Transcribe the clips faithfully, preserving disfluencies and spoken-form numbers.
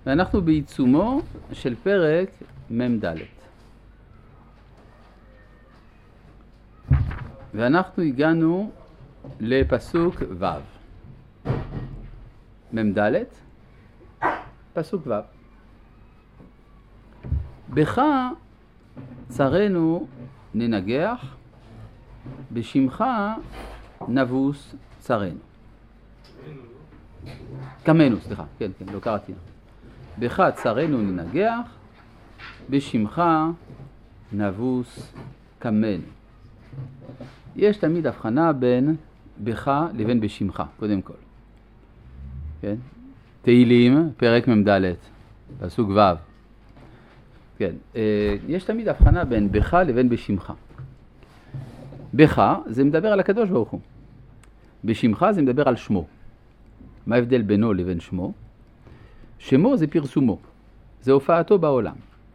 ואנחנו בעיצומו של פרק ממד. ואנחנו הגענו לפסוק ו'. ממד, פסוק ו'. בך צרינו ננגח, בשמך נבוס צרינו. קמנו, סליחה, כן, כן, לא קראתי. בך צרינו ננגח, בשמך נבוס קמנו. יש תמיד הבחנה בין בך לבין בשמך, קודם כל. כן? תהילים, פרק ממד, פסוק ו'. כן, יש תמיד הבחנה בין בך לבין בשמך. בך זה מדבר על הקדוש ברוך הוא. בשמך זה מדבר על שמו. מה ההבדל בינו לבין שמו? שמו זה פרסומו, זה הופעתו בעולם.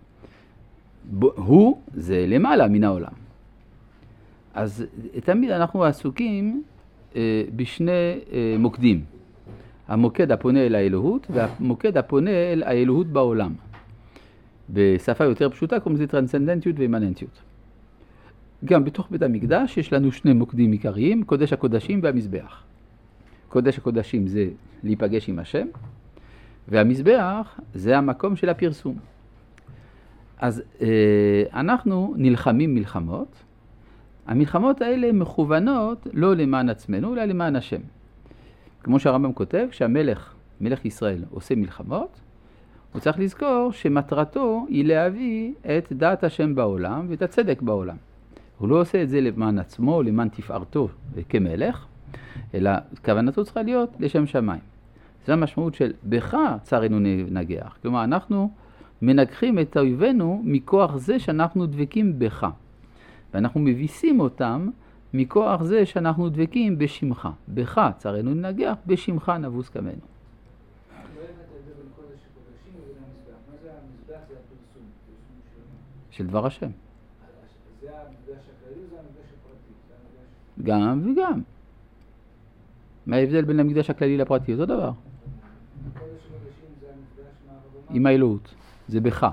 הוא זה למעלה מן העולם. אז תמיד אנחנו עסוקים אה, בשני אה, מוקדים. המוקד הפונה אל האלוהות והמוקד הפונה אל האלוהות בעולם. בשפה יותר פשוטה קוראים לזה טרנסצנדנטיות ואימננטיות. גם בתוך בית המקדש יש לנו שני מוקדים עיקריים, קודש הקודשים והמזבח. קודש הקודשים זה להיפגש עם השם, והמזבח זה המקום של הפרסום. אז אה, אנחנו נלחמים מלחמות. המלחמות האלה מכוונות לא למען עצמנו, אלא למען השם. כמו שהרמב"ם כותב, כשהמלך, מלך ישראל, עושה מלחמות, הוא צריך לזכור שמטרתו היא להביא את דעת השם בעולם ואת הצדק בעולם. הוא לא עושה את זה למען עצמו, למען תפארתו כמלך, אלא כוונתו צריכה להיות לשם שמיים. זו המשמעות של בך צרינו ננגח. כלומר, אנחנו מנגחים את אויבינו מכוח זה שאנחנו דבקים בך. ואנחנו מביסים אותם מכוח זה שאנחנו דבקים בשמך. בך צרינו ננגח, בשמך נבוס קמנו. לא הבאת את זה בין קודש הקודשים ובין המזבח. מה זה המזבח? זה הפרסום. של דבר השם. זה המקדש הכללי או זה המקדש הפרטי? גם וגם. מה ההבדל בין המקדש הכללי לפרטי? אותו דבר. קודש הקודשים זה המקדש מה... עם האלוהות. זה בך.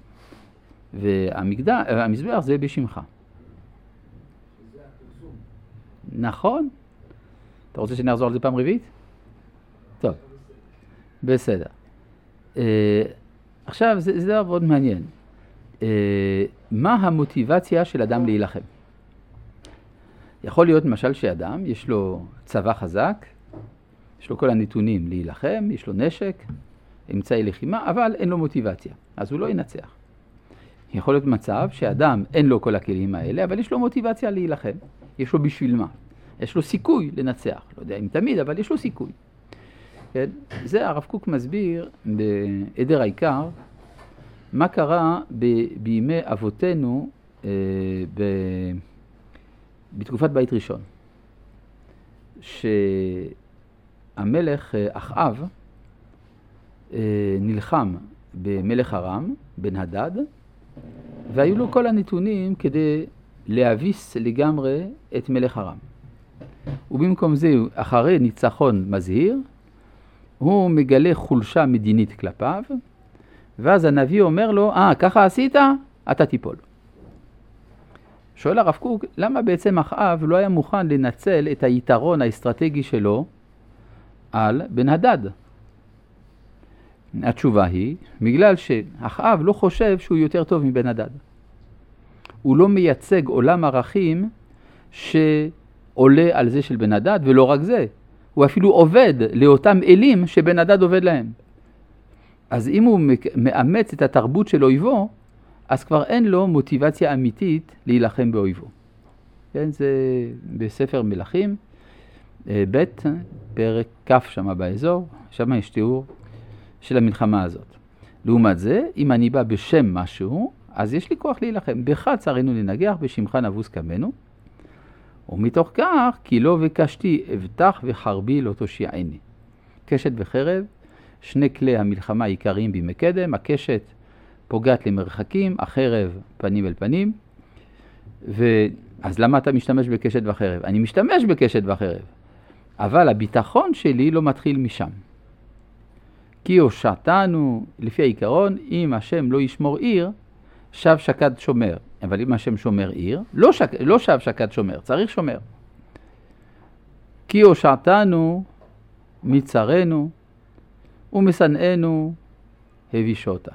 והמזבח זה בשמך. שזה הפרסום. נכון. אתה רוצה שנחזור על זה פעם רביעית? טוב. בסדר. עכשיו, זה דבר מאוד מעניין. מה המוטיבציה של אדם להילחם? יכול להיות למשל שאדם, יש לו צבא חזק, יש לו כל הנתונים להילחם, יש לו נשק, אמצעי לחימה, אבל אין לו מוטיבציה, אז הוא לא ינצח. יכול להיות מצב שאדם אין לו כל הכלים האלה, אבל יש לו מוטיבציה להילחם, יש לו בשביל מה? יש לו סיכוי לנצח, לא יודע אם תמיד, אבל יש לו סיכוי. כן? זה הרב קוק מסביר בעדר העיקר, מה קרה ב- בימי אבותינו אה, ב- בתקופת בית ראשון. שהמלך אה, אחאב אה, נלחם במלך ארם, בן הדד, והיו לו כל הנתונים כדי להביס לגמרי את מלך ארם. ובמקום זה, אחרי ניצחון מזהיר, הוא מגלה חולשה מדינית כלפיו, ואז הנביא אומר לו, אה, ככה עשית? אתה תיפול. שואל הרב קוק, למה בעצם אחאב לא היה מוכן לנצל את היתרון האסטרטגי שלו על בן הדד? התשובה היא, בגלל שאחאב לא חושב שהוא יותר טוב מבן הדד. הוא לא מייצג עולם ערכים שעולה על זה של בן הדד, ולא רק זה. הוא אפילו עובד לאותם אלים שבן הדד עובד להם. אז אם הוא מאמץ את התרבות של אויבו, אז כבר אין לו מוטיבציה אמיתית להילחם באויבו. כן, זה בספר מלכים, ב' פרק כ' שמה באזור, שמה יש תיאור של המלחמה הזאת. לעומת זה, אם אני בא בשם משהו, אז יש לי כוח להילחם. בך צרינו לנגח, בשמך נבוס קמנו. ומתוך כך, כי לא ביקשתי אבטח וחרבי לא תושיעני. קשת וחרב, שני כלי המלחמה העיקריים בימי קדם, הקשת פוגעת למרחקים, החרב פנים אל פנים. ואז למה אתה משתמש בקשת וחרב? אני משתמש בקשת וחרב, אבל הביטחון שלי לא מתחיל משם. כי הושעתנו, לפי העיקרון, אם השם לא ישמור עיר, שב שקד שומר. אבל אם השם שומר עיר, לא, שק, לא שב שקד שומר, צריך שומר. כי הושעתנו מצרנו ומשנאנו הבישותה.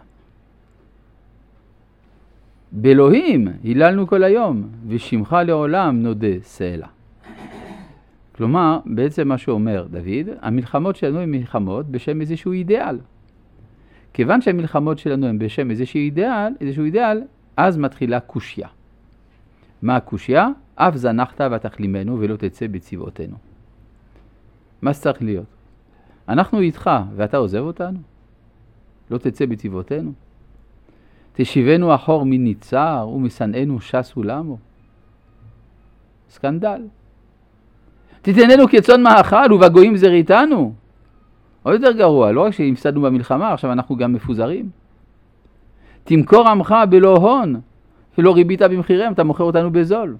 באלוהים היללנו כל היום, ושמך לעולם נודה סלע. כלומר, בעצם מה שאומר דוד, המלחמות שלנו הן מלחמות בשם איזשהו אידיאל. כיוון שהמלחמות שלנו הן בשם איזשהו אידיאל, איזשהו אידיאל, אז מתחילה קושיה. מה הקושיה? אף זנחת ותחלימנו ולא תצא בצבאותינו. מה שצריך להיות? אנחנו איתך ואתה עוזב אותנו? לא תצא בצבאותינו? תשיבנו אחור מניצר ומשנאנו שסו למו. סקנדל. תתננו כצאן מאכל ובגויים זריתנו. עוד יותר גרוע, לא רק שהפסדנו במלחמה, עכשיו אנחנו גם מפוזרים. תמכור עמך בלא הון, ולא ריבית במחירם, אתה מוכר אותנו בזול.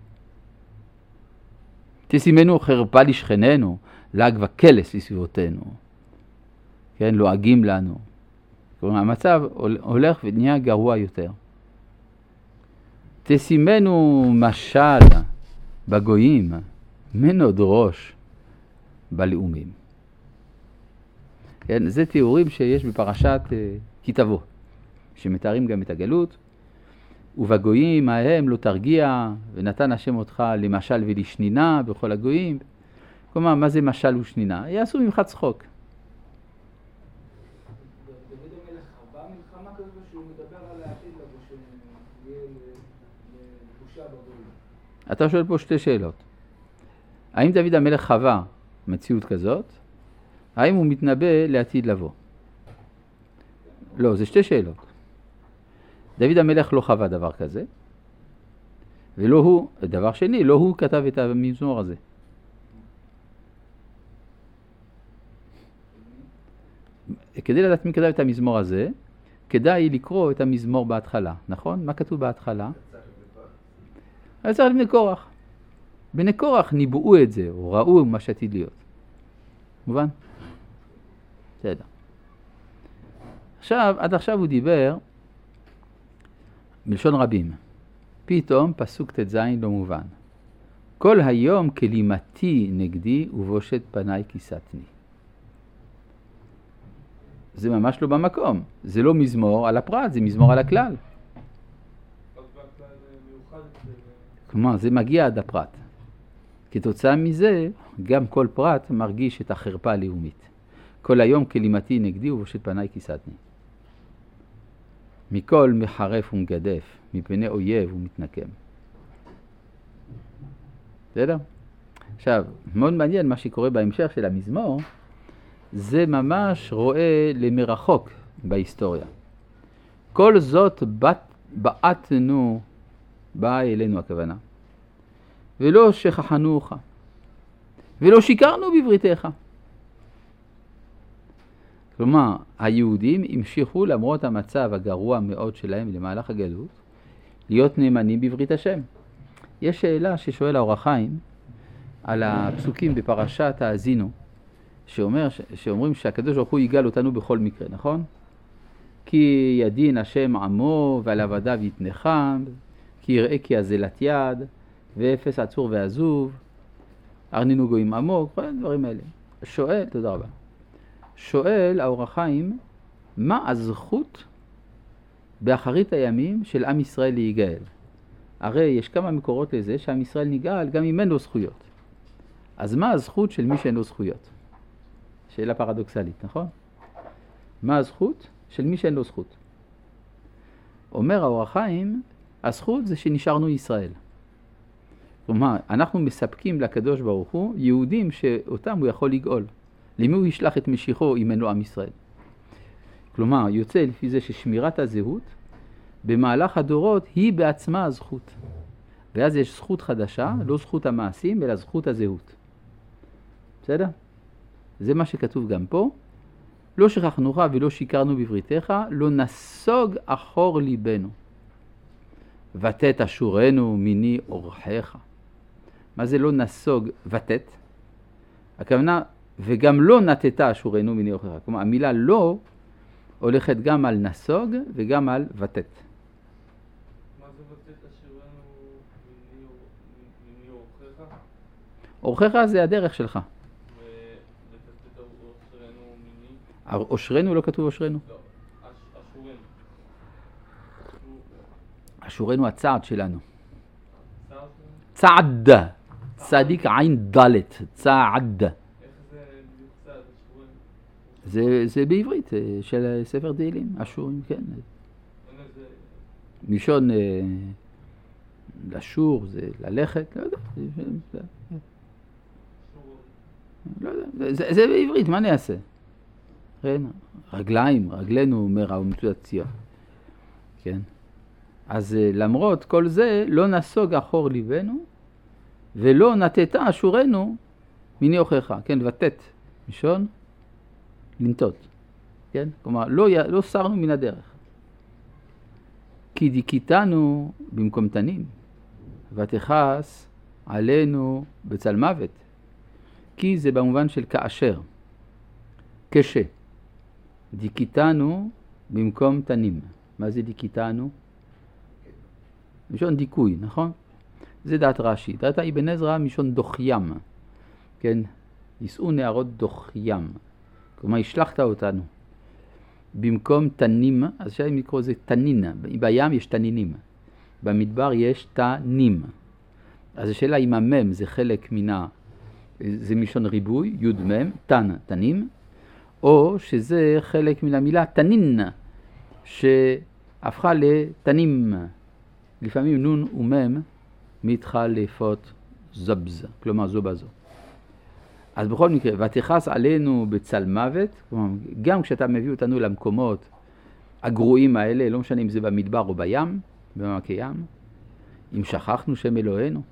תשימנו חרפה לשכננו, לעג וקלס לסביבותינו. כן, לועגים לנו. כלומר, המצב הולך ונהיה גרוע יותר. תשימנו משל בגויים, מנוד ראש בלאומים. כן, זה תיאורים שיש בפרשת uh, כי תבוא, שמתארים גם את הגלות. ובגויים ההם לא תרגיע, ונתן השם אותך למשל ולשנינה בכל הגויים. כלומר, מה זה משל ושנינה? יעשו ממך צחוק. דוד המלך הרבה מלחמה כזו שהוא מדבר על העתיד לבוא שיהיה לבושה בגויים. אתה שואל פה שתי שאלות. האם דוד המלך חווה מציאות כזאת? האם הוא מתנבא לעתיד לבוא? לא, זה שתי שאלות. דוד המלך לא חווה דבר כזה, ולא הוא, דבר שני, לא הוא כתב את המזמור הזה. כדי לדעת מי כתב את המזמור הזה, כדאי לקרוא את המזמור בהתחלה, נכון? מה כתוב בהתחלה? היה צריך לבני קורח. בני קורח ניבאו את זה, או ראו מה שעתיד להיות. מובן? בסדר. עכשיו, עד עכשיו הוא דיבר מלשון רבים. פתאום פסוק ת' לא מובן. כל היום כלימתי נגדי ובושת פניי כיסתני. זה ממש לא במקום. זה לא מזמור על הפרט, זה מזמור על הכלל. כלומר, זה מגיע עד הפרט. כתוצאה מזה, גם כל פרט מרגיש את החרפה הלאומית. כל היום כלימתי נגדי ובושת פניי כיסתני. מכל מחרף ומגדף, מפני אויב ומתנקם. בסדר? עכשיו, מאוד מעניין מה שקורה בהמשך של המזמור, זה ממש רואה למרחוק בהיסטוריה. כל זאת בעטנו, באה אלינו הכוונה, ולא שכחנוך, ולא שיקרנו בבריתך. כלומר, היהודים המשיכו למרות המצב הגרוע מאוד שלהם למהלך הגלות, להיות נאמנים בברית השם. יש שאלה ששואל האור החיים על הפסוקים בפרשת האזינו, שאומר, שאומרים שהקדוש ברוך הוא יגאל אותנו בכל מקרה, נכון? כי ידין השם עמו ועל עבדיו יתנחם, כי יראה כי אזלת יד, ואפס עצור ועזוב, ארנינו גויים עמוק, כל הדברים האלה. שואל, תודה רבה. שואל האור החיים, מה הזכות באחרית הימים של עם ישראל להיגאל? הרי יש כמה מקורות לזה שעם ישראל נגאל גם אם אין לו זכויות. אז מה הזכות של מי שאין לו זכויות? שאלה פרדוקסלית, נכון? מה הזכות של מי שאין לו זכות? אומר האור החיים, הזכות זה שנשארנו ישראל. כלומר, אנחנו מספקים לקדוש ברוך הוא יהודים שאותם הוא יכול לגאול. למי הוא ישלח את משיחו אם אין לו עם ישראל? כלומר, יוצא לפי זה ששמירת הזהות במהלך הדורות היא בעצמה הזכות. ואז יש זכות חדשה, לא זכות המעשים, אלא זכות הזהות. בסדר? זה מה שכתוב גם פה. לא שכחנוך ולא שיקרנו בבריתך, לא נסוג אחור ליבנו. ותת אשורנו מיני אורחך. מה זה לא נסוג ותת? הכוונה וגם לא נתתה אשורנו מיני אוכלך. כלומר, המילה לא הולכת גם על נסוג וגם על ותת. מה זה ותת אשורנו מיני אוכלך? אוכלך זה הדרך שלך. ותת אושרנו מיני? אושרנו לא כתוב אושרנו. לא, אשורנו. אשורנו הצעד שלנו. צעד? צעד. צדיק עין דלת. צעד. איך זה בדיוק צעד אשורנו? זה, זה בעברית של ספר תהילים, אשורים, כן. אין איזה... מלשון אה, לשור, זה ללכת, לא יודע. זה, לא יודע. זה, זה בעברית, מה נעשה? כן, רגליים, רגלינו אומר ומצודת ציון. כן. אז למרות כל זה, לא נסוג אחור ליבנו, ולא נתתה אשורנו מיני אוכלך. כן, ותת, משון, לנטות. כן? כלומר, לא, לא סרנו מן הדרך. כי דיכיתנו במקום תנים, ותכעס עלינו בצל מוות. כי זה במובן של כאשר. כש. דיכיתנו במקום תנים. מה זה דיכיתנו? משון דיכוי, נכון? זה דעת רש"י. דעת אבן עזרא משון דוחיים. כן? יישאו נערות דוחיים. כלומר, השלחת אותנו. במקום תנים, אז אפשר לקרוא לזה תנין. בים יש תנינים. במדבר יש תנים. אז השאלה אם המם זה חלק מן, זה משון ריבוי, יוד מם, תן, תנים, או שזה חלק מן המילה תנין, שהפכה לתנים. לפעמים נון ומם מתחלפות זבז, כלומר זו בזו. אז בכל מקרה, ותכעס עלינו בצל מוות, כלומר, גם כשאתה מביא אותנו למקומות הגרועים האלה, לא משנה אם זה במדבר או בים, במעמקי ים, אם שכחנו שם אלוהינו,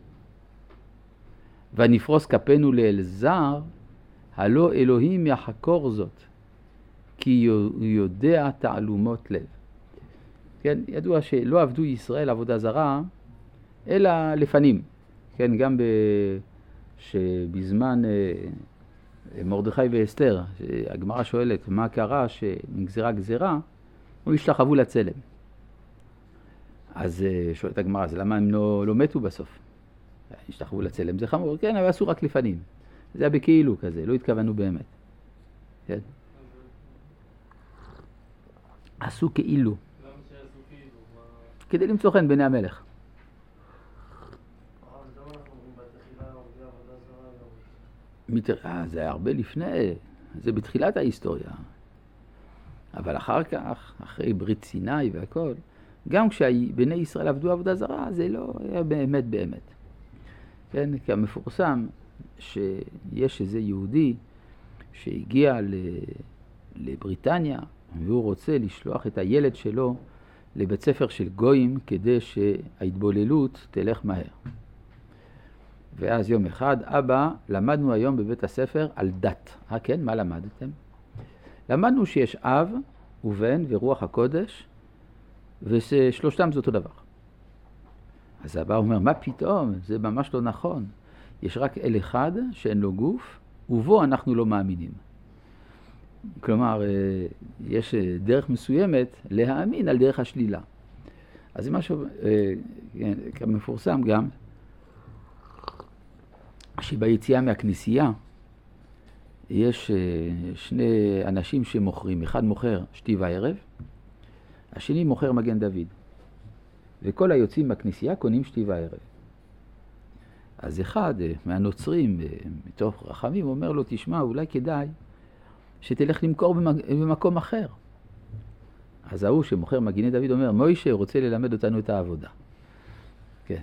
ונפרוס כפינו לאל זר, הלא אלוהים יחקור זאת, כי הוא יודע תעלומות לב. כן, ידוע שלא עבדו ישראל עבודה זרה, אלא לפנים. כן, גם ב... שבזמן אה, מרדכי ואסתר, הגמרא שואלת מה קרה שנגזרה גזרה, הוא השתחוו לצלם. אז אה, שואלת הגמרא, אז למה הם לא, לא מתו בסוף? השתחוו לצלם, זה חמור, כן, אבל עשו רק לפנים. זה היה בכאילו כזה, לא התכוונו באמת. כן? עשו כאילו. למה שעשו כאילו? כדי למצוא חן בעיני המלך. אה, זה היה הרבה לפני, זה בתחילת ההיסטוריה. אבל אחר כך, אחרי ברית סיני והכל, גם כשבני ישראל עבדו עבודה זרה, זה לא היה באמת באמת. כן, כי המפורסם שיש איזה יהודי שהגיע לבריטניה, והוא רוצה לשלוח את הילד שלו לבית ספר של גויים כדי שההתבוללות תלך מהר. ואז יום אחד, אבא, למדנו היום בבית הספר על דת. אה כן, מה למדתם? למדנו שיש אב ובן ורוח הקודש, ושלושתם זה אותו דבר. אז אבא אומר, מה פתאום? זה ממש לא נכון. יש רק אל אחד שאין לו גוף, ובו אנחנו לא מאמינים. כלומר, יש דרך מסוימת להאמין על דרך השלילה. אז זה משהו, כמפורסם גם, שביציאה מהכנסייה יש שני אנשים שמוכרים, אחד מוכר שתי וערב, השני מוכר מגן דוד. וכל היוצאים מהכנסייה קונים שתי וערב. אז אחד מהנוצרים מתוך רחמים אומר לו, תשמע, אולי כדאי שתלך למכור במקום אחר. אז ההוא שמוכר מגיני דוד אומר, מוישה רוצה ללמד אותנו את העבודה. כן.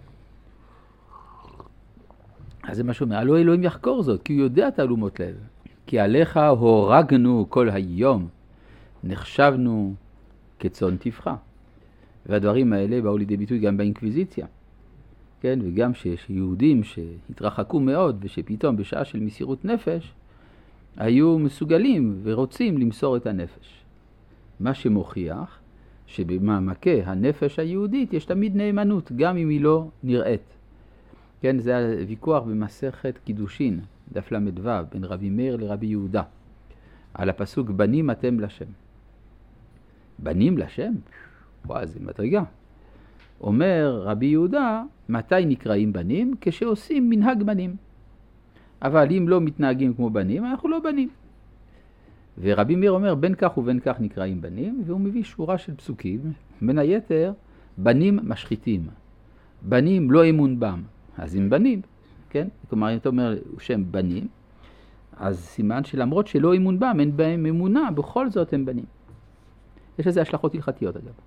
אז זה מה שאומר, הלא אלוהים יחקור זאת, כי הוא יודע תעלומות לב. כי עליך הורגנו כל היום, נחשבנו כצאן טבחה. והדברים האלה באו לידי ביטוי גם באינקוויזיציה. כן, וגם שיש יהודים שהתרחקו מאוד, ושפתאום בשעה של מסירות נפש, היו מסוגלים ורוצים למסור את הנפש. מה שמוכיח שבמעמקי הנפש היהודית יש תמיד נאמנות, גם אם היא לא נראית. כן, זה הוויכוח במסכת קידושין, דף למדו, בין רבי מאיר לרבי יהודה, על הפסוק בנים אתם לשם. בנים לשם? וואו, זה מדרגה. אומר רבי יהודה, מתי נקראים בנים? כשעושים מנהג בנים. אבל אם לא מתנהגים כמו בנים, אנחנו לא בנים. ורבי מאיר אומר, בין כך ובין כך נקראים בנים, והוא מביא שורה של פסוקים, בין היתר, בנים משחיתים. בנים לא אמון בם. אז אם בנים, כן? כלומר, אם אתה אומר שם בנים, אז סימן שלמרות שלא אמון בם, אין בהם אמונה, בכל זאת הם בנים. יש לזה השלכות הלכתיות אגב.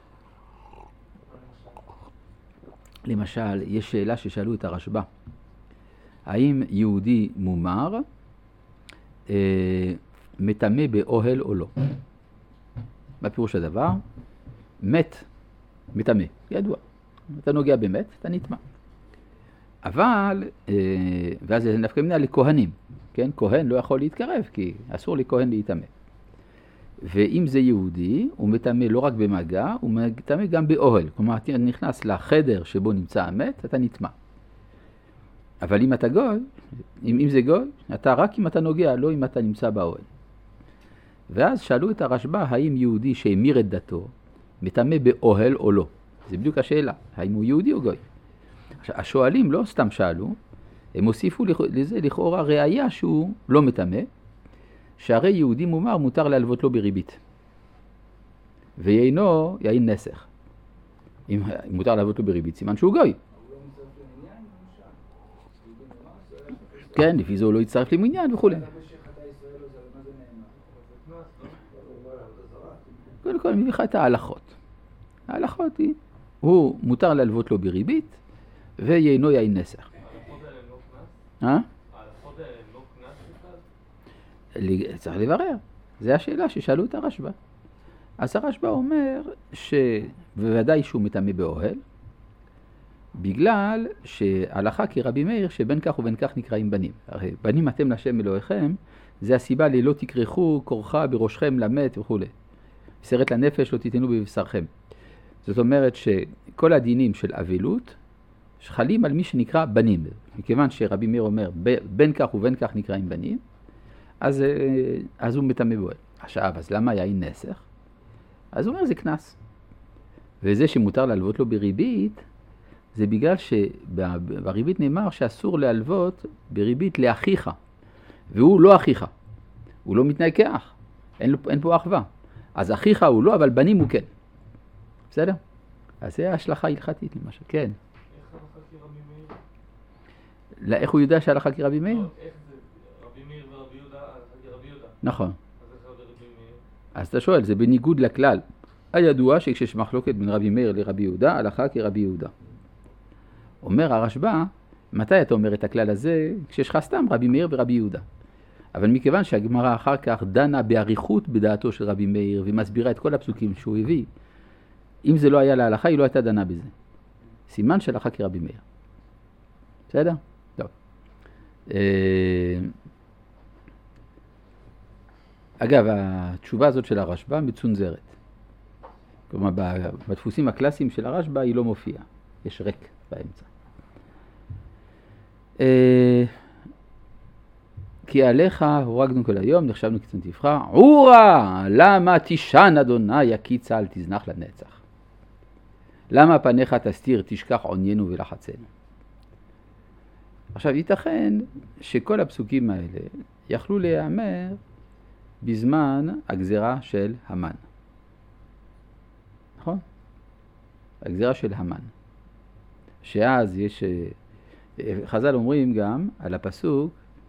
למשל, יש שאלה ששאלו את הרשב"א. האם יהודי מומר אה, מטמא באוהל או לא? מה פירוש הדבר? מת, מטמא, ידוע. אתה נוגע במת, אתה נטמא. אבל, אה, ואז זה נפקא מינה לכהנים, כן? כהן לא יכול להתקרב, כי אסור לכהן להתאמא. ואם זה יהודי, הוא מטמא לא רק במגע, הוא מטמא גם באוהל. כלומר, אתה נכנס לחדר שבו נמצא המת, אתה נטמא. אבל אם אתה גוי, אם, אם זה גוי, אתה רק אם אתה נוגע, לא אם אתה נמצא באוהל. ואז שאלו את הרשב"א, האם יהודי שהמיר את דתו, מטמא באוהל או לא? זה בדיוק השאלה, האם הוא יהודי או גוי. השואלים לא סתם שאלו, הם הוסיפו לזה לכאורה ראיה שהוא לא מטמא, שהרי יהודי מומר מותר להלוות לו בריבית. ויינו יין נסך. אם מותר להלוות לו בריבית, סימן שהוא גוי. כן, לפי זה הוא לא יצטרף למניין וכו'. קודם כל, אני מביא לך את ההלכות. ההלכות היא, הוא מותר להלוות לו בריבית, ויינו יין נסך. ההלכות האלה לא קנס? אה? ההלכות האלה לא קנס בכלל? צריך לברר. זו השאלה ששאלו את הרשב"א. אז הרשב"א אומר שבוודאי שהוא מטמא באוהל, בגלל שהלכה כרבי מאיר שבין כך ובין כך נקראים בנים. הרי בנים אתם לשם אלוהיכם, זה הסיבה ללא תכרכו כורחה בראשכם למת וכו'. סרט לנפש לא תיתנו בבשרכם. זאת אומרת שכל הדינים של אבלות חלים על מי שנקרא בנים. מכיוון שרבי מאיר אומר בין כך ובין כך נקראים בנים, אז, אז הוא מטמא באוהל. עכשיו, אז למה יין נסך? אז הוא אומר זה קנס. וזה שמותר להלוות לו בריבית, זה בגלל שבריבית נאמר שאסור להלוות בריבית לאחיך. והוא לא אחיך. הוא לא מתנהג כאח. אין, אין פה אחווה. אז אחיך הוא לא, אבל בנים הוא כן. בסדר? אז זה ההשלכה הלכתית למשל. כן. איך הלכה כרבי מאיר? לא, איך הוא יודע שהלכה כרבי מאיר? לא, איך זה? רבי מאיר ורבי יהודה, הלכה כרבי יהודה. נכון. אז איך רבי מאיר? אז אתה שואל, זה בניגוד לכלל. הידוע שכשיש מחלוקת בין רבי מאיר לרבי יהודה, הלכה כרבי יהודה. אומר הרשב"א, מתי אתה אומר את הכלל הזה? כשיש לך סתם רבי מאיר ורבי יהודה. אבל מכיוון שהגמרא אחר כך דנה באריכות בדעתו של רבי מאיר, ומסבירה את כל הפסוקים שהוא הביא, אם זה לא היה להלכה, היא לא הייתה דנה בזה. סימן של הלכה כרבי מאיר. בסדר? טוב. אגב, התשובה הזאת של הרשב"א מצונזרת. כלומר, בדפוסים הקלאסיים של הרשב"א היא לא מופיעה. יש ריק באמצע. כי עליך הורגנו כל היום, נחשבנו קצת תבחר. עורה, למה תישן אדוני יקיצה אל תזנח לנצח? למה פניך תסתיר תשכח עוניינו ולחצנו? עכשיו, ייתכן שכל הפסוקים האלה יכלו להיאמר בזמן הגזרה של המן. נכון? הגזרה של המן. שאז יש, חז"ל אומרים גם על הפסוק,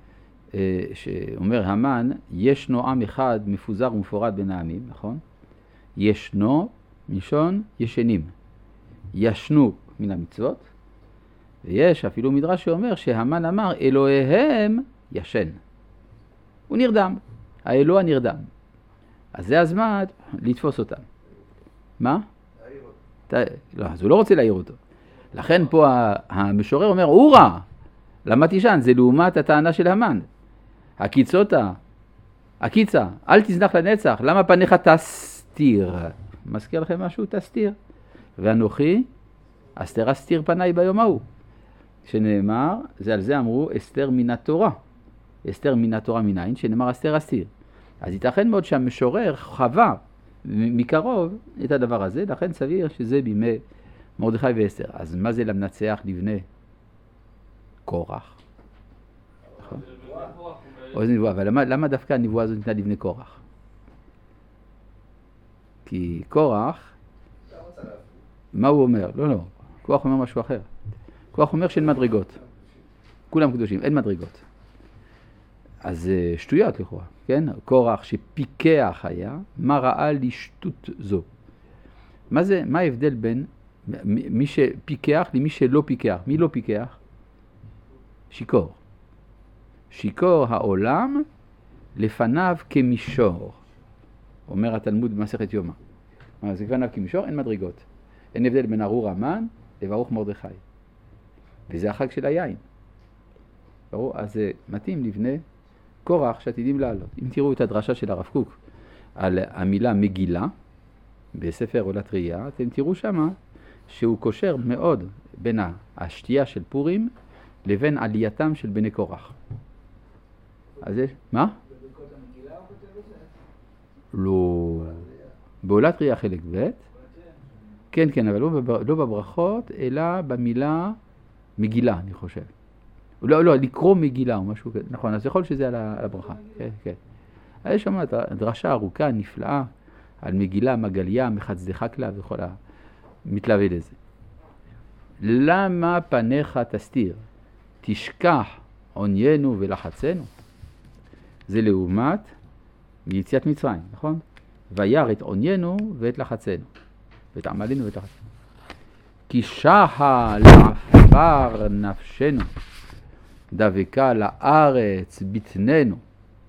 שאומר המן, ישנו עם אחד מפוזר ומפורד בין העמים, נכון? ישנו, מלשון ישנים. ישנו מן המצוות, ויש אפילו מדרש שאומר שהמן אמר, אלוהיהם ישן. הוא נרדם, האלוה נרדם. אז זה הזמן לתפוס אותם. מה? להעיר אותו. לא, אז הוא לא רוצה להעיר אותו. לכן פה המשורר אומר, אורה, למה תישן? זה לעומת הטענה של המן. הקיצותה, הקיצה, אל תזנח לנצח, למה פניך תסתיר? מזכיר לכם משהו? תסתיר. ואנוכי, אסתר אסתיר פניי ביום ההוא. שנאמר, זה על זה אמרו, אסתר מן התורה. אסתר מן התורה מנין, שנאמר אסתר אסתיר. אז ייתכן מאוד שהמשורר חווה מקרוב את הדבר הזה, לכן סביר שזה בימי מרדכי ואסתר. אז מה זה למנצח לבני? קורח. נכון? או איזה נבואה, אבל למה, למה דווקא הנבואה הזאת ניתנה לבני קורח? כי קורח, מה הוא אומר? לא, לא, קורח אומר משהו אחר. קורח אומר שאין מדרגות. כולם קדושים, אין מדרגות. אז שטויות לכאורה, כן? קורח שפיקח היה, מה ראה לשטות זו? מה זה, מה ההבדל בין מי שפיקח למי שלא פיקח? מי לא פיקח? שיקור. שיקור העולם לפניו כמישור. אומר התלמוד במסכת יומא. אז לפניו כמישור, אין מדרגות. אין הבדל בין ארור המן לברוך מרדכי. וזה החג של היין. ברור? אז זה מתאים לבני קורח שעתידים לעלות. אם תראו את הדרשה של הרב קוק על המילה מגילה בספר עולת ראייה, אתם תראו שמה שהוא קושר מאוד בין השתייה של פורים לבין עלייתם של בני קורח. אז יש, מה? בברכות המגילה הוא כותב את זה? לא. בעולת ראייה חלק ב' כן, כן, אבל לא בברכות, אלא במילה מגילה, אני חושב. לא, לא, לקרוא מגילה או משהו כזה. נכון, אז יכול שזה על הברכה. כן, כן. יש שם דרשה ארוכה, נפלאה, על מגילה, מגליה, מחצדך כלה וכל המתלווה לזה. למה פניך תסתיר? תשכח עוניינו ולחצנו. זה לעומת יציאת מצרים, נכון? וירא את עוניינו ואת לחצנו. ואת עמלנו ואת לחצנו. כי שחה לעפר נפשנו. דבקה לארץ בטננו.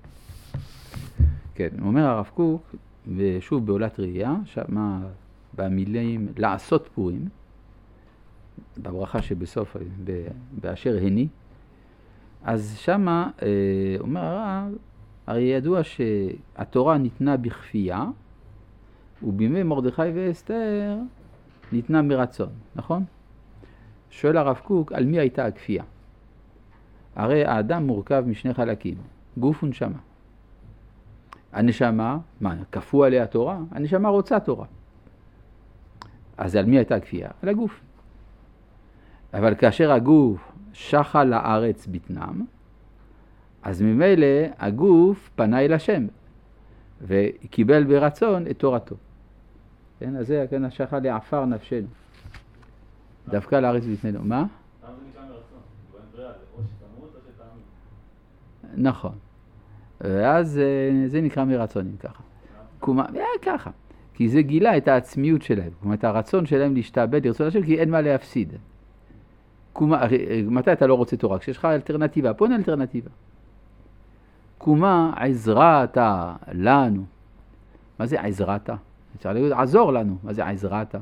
כן, אומר הרב קוק, ושוב בעולת ראייה, שמה במילים לעשות פורים, בברכה שבסוף, באשר הני, אז שמה, אה, אומר הרב, הרי ידוע שהתורה ניתנה בכפייה, ובימי מרדכי ואסתר ניתנה מרצון, נכון? שואל הרב קוק, על מי הייתה הכפייה? הרי האדם מורכב משני חלקים, גוף ונשמה. הנשמה, מה, כפו עליה תורה? הנשמה רוצה תורה. אז על מי הייתה הכפייה? על הגוף. אבל כאשר הגוף שחה לארץ בטנם, אז ממילא הגוף פנה אל השם, וקיבל ברצון את תורתו. כן, אז זה כן, שחה לעפר נפשנו. דווקא לארץ בטננו. מה? למה זה נקרא מרצון? זה בריאה, זה או שתמות או שתאמין. נכון. אז זה נקרא מרצונים ככה. קומה, ככה. כי זה גילה את העצמיות שלהם. זאת אומרת, הרצון שלהם להשתעבד לרצון השם, כי אין מה להפסיד. קומה, מתי אתה לא רוצה תורה? כשיש לך אלטרנטיבה, פה אין אלטרנטיבה. קומה עזרתה לנו. מה זה עזרתה? אפשר להגיד, עזור לנו. מה זה עזרתה?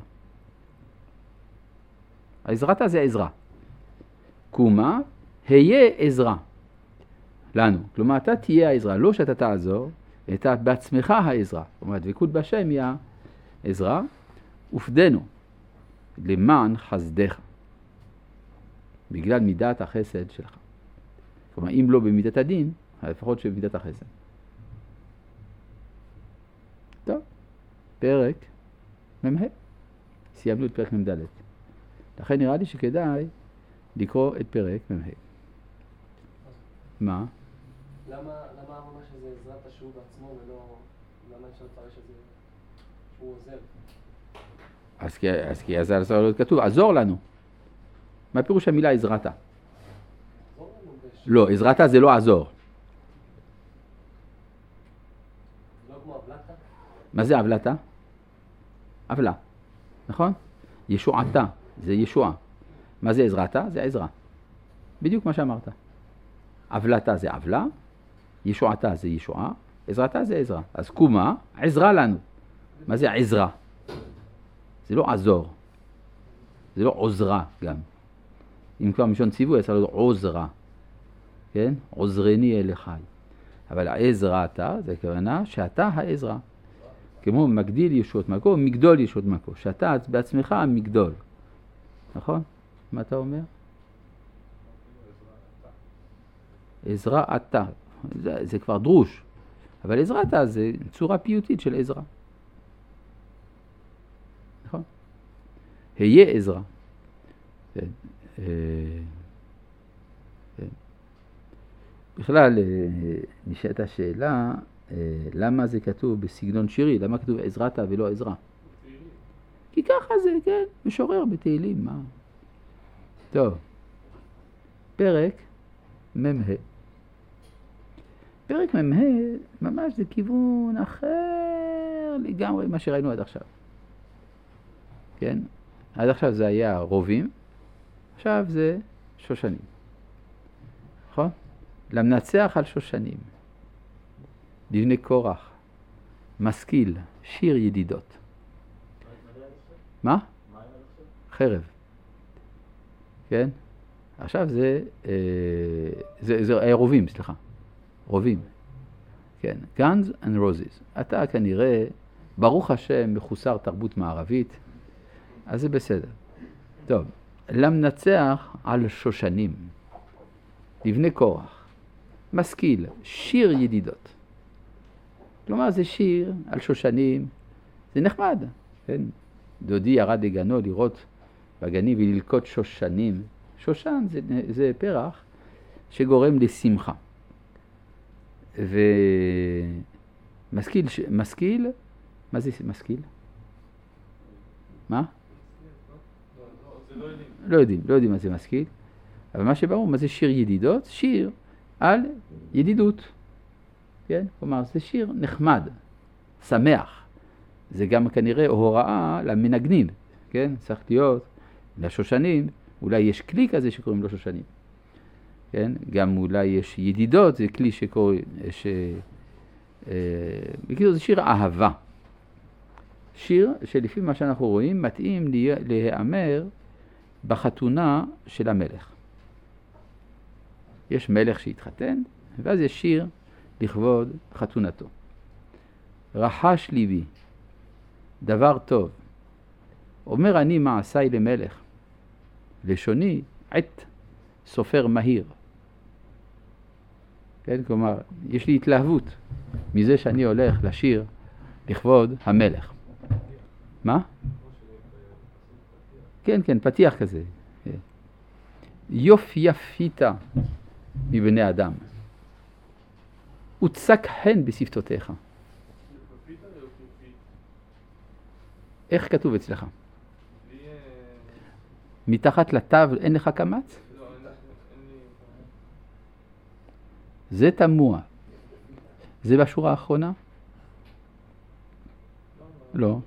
עזרתה זה עזרה. קומה, היה עזרה. לנו. כלומר, אתה תהיה העזרה, לא שאתה תעזור, אתה בעצמך העזרה. כלומר, דבקות בשם היא העזרה, ופדנו למען חסדך, בגלל מידת החסד שלך. כלומר, אם לא במידת הדין, לפחות שבמידת החסד. טוב, פרק ממ"ה. סיימנו את פרק מ"ד. לכן נראה לי שכדאי לקרוא את פרק ממ"ה. מה? למה אמרנו שזה עזרת השהוא בעצמו ולא... למה אפשר לפרש את זה שהוא עוזר? אז כי, אז כי אז זה כתוב, עזור לנו. מה פירוש המילה עזרתה? עזור לנו בש... לא, עזרתה זה לא עזור. לא כמו עבלתה? מה זה עבלתה? עבלה, נכון? ישועתה, זה ישועה. מה זה עזרתה? זה עזרה. בדיוק מה שאמרת. עבלתה זה עבלה, ישועתה זה ישועה, עזרתה זה עזרה. אז קומה, עזרה לנו. מה זה עזרה? זה לא עזור. זה לא עוזרה גם. אם כבר משון ציווי, יצא לו עוזרה. כן? עוזרני אליך. אבל העזרתה, זה הכוונה שאתה העזרה. כמו מגדיל ישועות מקו, מגדול ישועות מקו. שאתה בעצמך המגדול. נכון? מה אתה אומר? עזרה אתה. זה, זה כבר דרוש. אבל עזרתה זה צורה פיוטית של עזרה. נכון? היה עזרה. כן. אה, כן. בכלל, נשאלת השאלה, למה זה כתוב בסגנון שירי? למה כתוב עזרתה ולא עזרה? כי ככה זה, כן, משורר בתהילים, מה? טוב, פרק ממ"ה. פרק ממ"ה ממש זה כיוון אחר לגמרי מה שראינו עד עכשיו. כן? עד עכשיו זה היה רובים, עכשיו זה שושנים. נכון? למנצח על שושנים. לבני קורח, משכיל, שיר ידידות. מה? חרב. כן? עכשיו זה, אה, זה, זה היה רובים, סליחה. רובים. כן, Guns and Roses. אתה כנראה, ברוך השם, מחוסר תרבות מערבית, אז זה בסדר. טוב, למנצח על שושנים. לבני קורח, משכיל, שיר ידידות. כלומר, זה שיר על שושנים, זה נחמד. כן? דודי ירד לגנו לראות בגנים וללקוט שושנים. שושן זה, זה פרח שגורם לשמחה. ומשכיל, משכיל, מה זה משכיל? מה? לא יודעים, לא יודעים מה זה משכיל. אבל מה שברור, מה זה שיר ידידות? שיר על ידידות. כן? כלומר, זה שיר נחמד, שמח. זה גם כנראה הוראה למנגנים, כן? צריך להיות לשושנים, אולי יש כלי כזה שקוראים לו שושנים. כן? גם אולי יש ידידות, זה כלי שקוראים, ש... אה, בקיצור, זה שיר אהבה. שיר שלפי מה שאנחנו רואים, מתאים להיאמר בחתונה של המלך. יש מלך שהתחתן, ואז יש שיר לכבוד חתונתו. רחש ליבי, דבר טוב. אומר אני מעשיי למלך, לשוני עת סופר מהיר. כן, כלומר, יש לי התלהבות מזה שאני הולך לשיר לכבוד המלך. מה? כן, כן, פתיח כזה. יופי יפיתה מבני אדם. וצק חן בשפתותיך. איך כתוב אצלך? מתחת לתו אין לך קמץ? זה תמוה. זה בשורה האחרונה? לא.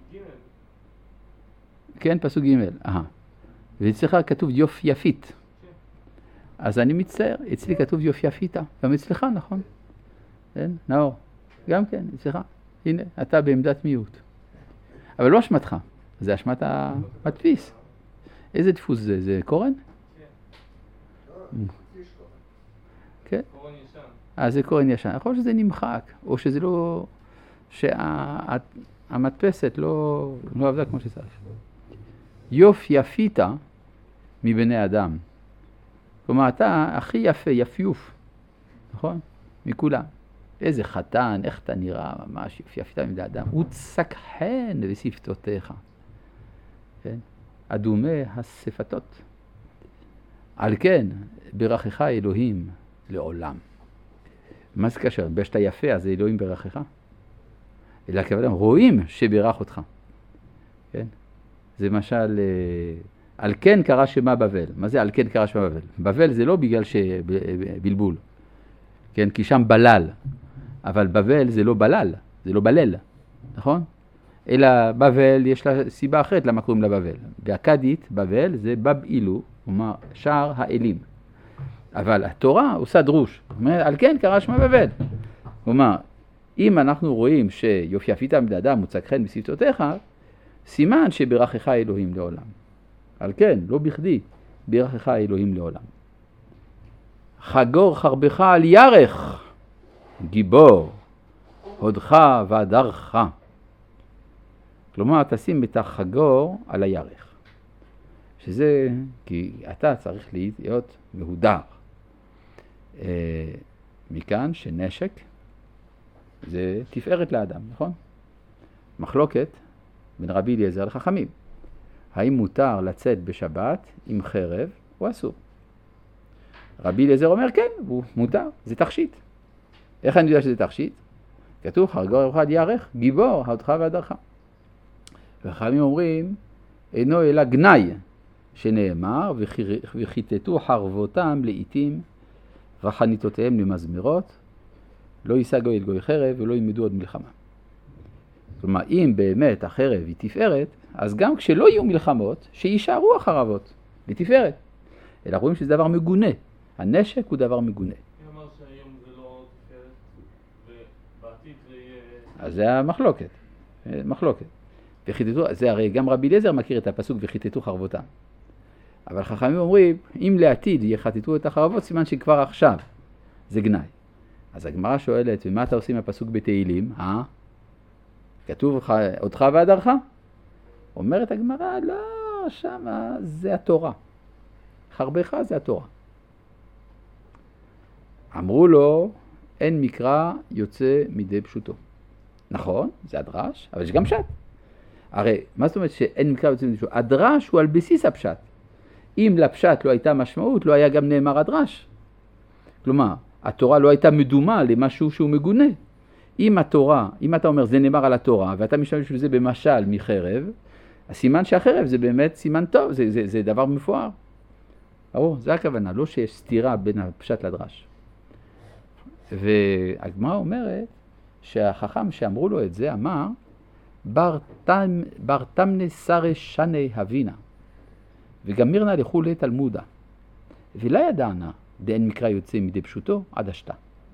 כן, פסוק ג'. אהה. ואצלך כתוב יופי יפית. אז אני מצטער, אצלי כתוב יופי יפיתה. גם אצלך, נכון? כן, נאור. גם כן, אצלך. הנה, אתה בעמדת מיעוט. אבל לא אשמתך, זה אשמת המדפיס. איזה דפוס זה? זה קורן? כן. קורן ישן. אה, זה קורן ישן. יכול להיות שזה נמחק, או שזה לא... שהמדפסת לא, לא עבדה כמו שצריך. יופי יפיתה מבני אדם. כלומר, אתה הכי יפה, יפיוף. נכון? מכולם. איזה חתן, איך אתה נראה, ממש יופי יפיתה מבני אדם. וצק חן בשפתותיך. כן? אדומי השפתות. על כן, ברכך אלוהים לעולם. מה זה קשר? בשתה יפה, אז אלוהים ברכך. אלא כבדם, רואים שברך אותך. כן? זה משל, על כן קרא שמה בבל. מה זה על כן קרא שמה בבל? בבל זה לא בגלל שבלבול. כן? כי שם בלל. אבל בבל זה לא בלל, זה לא בלל. נכון? אלא בבל יש לה סיבה אחרת למה קוראים לה בבל. באכדית בבל זה בבאילו, כלומר שער האלים. אבל התורה עושה דרוש. זאת אומרת, על כן קרא שמה בבל. כלומר, אם אנחנו רואים שיופי יפיתה מבני אדם וצק חן בשפתותיך, סימן שברכך אלוהים לעולם. על כן, לא בכדי, ברכך אלוהים לעולם. חגור חרבך על ירך, גיבור, הודך והדרך. כלומר, תשים את החגור על הירך. שזה, כי אתה צריך להיות מהודר. מכאן שנשק זה תפארת לאדם, נכון? מחלוקת בין רבי אליעזר לחכמים. האם מותר לצאת בשבת עם חרב או אסור? רבי אליעזר אומר כן, הוא מותר, זה תכשיט. איך אני יודע שזה תכשיט? כתוב חרגור אחד יערך, גיבור, הודך והדרך. וחכמים אומרים, אינו אלא גנאי, שנאמר, וחיטטו חרבותם לעיתים, וחניתותיהם למזמרות, לא יישא גוי אל גוי חרב ולא ילמדו עוד מלחמה. כלומר, אם באמת החרב היא תפארת, אז גם כשלא יהיו מלחמות, שישארו החרבות לתפארת. אלא רואים שזה דבר מגונה. הנשק הוא דבר מגונה. מי אמר שהיום זה לא תפארת, ובעתיד זה יהיה... אז זה המחלוקת. מחלוקת. וחיטטו, זה הרי גם רבי אליעזר מכיר את הפסוק וחיטטו חרבותם. אבל חכמים אומרים, אם לעתיד יחטטו את החרבות, סימן שכבר עכשיו זה גנאי. אז הגמרא שואלת, ומה אתה עושים הפסוק בתהילים? אה? כתוב אותך והדרך? אומרת הגמרא, לא, שמה זה התורה. חרבך זה התורה. אמרו לו, אין מקרא יוצא מידי פשוטו. נכון, זה הדרש, אבל יש גם פשט. הרי, מה זאת אומרת שאין מקרא יוצא מידי פשוטו? הדרש הוא על בסיס הפשט. אם לפשט לא הייתה משמעות, לא היה גם נאמר הדרש. כלומר, התורה לא הייתה מדומה למשהו שהוא מגונה. אם התורה, אם אתה אומר זה נאמר על התורה, ואתה משתמש בזה במשל מחרב, הסימן שהחרב זה באמת סימן טוב, זה, זה, זה דבר מפואר. ברור, זה הכוונה, לא שיש סתירה בין הפשט לדרש. והגמרא אומרת שהחכם שאמרו לו את זה אמר, בר תמנה שרי שני הבינה, וגמירנה לכולי תלמודה, ולא ידענה דאין מקרא יוצא מידי פשוטו עד השתה.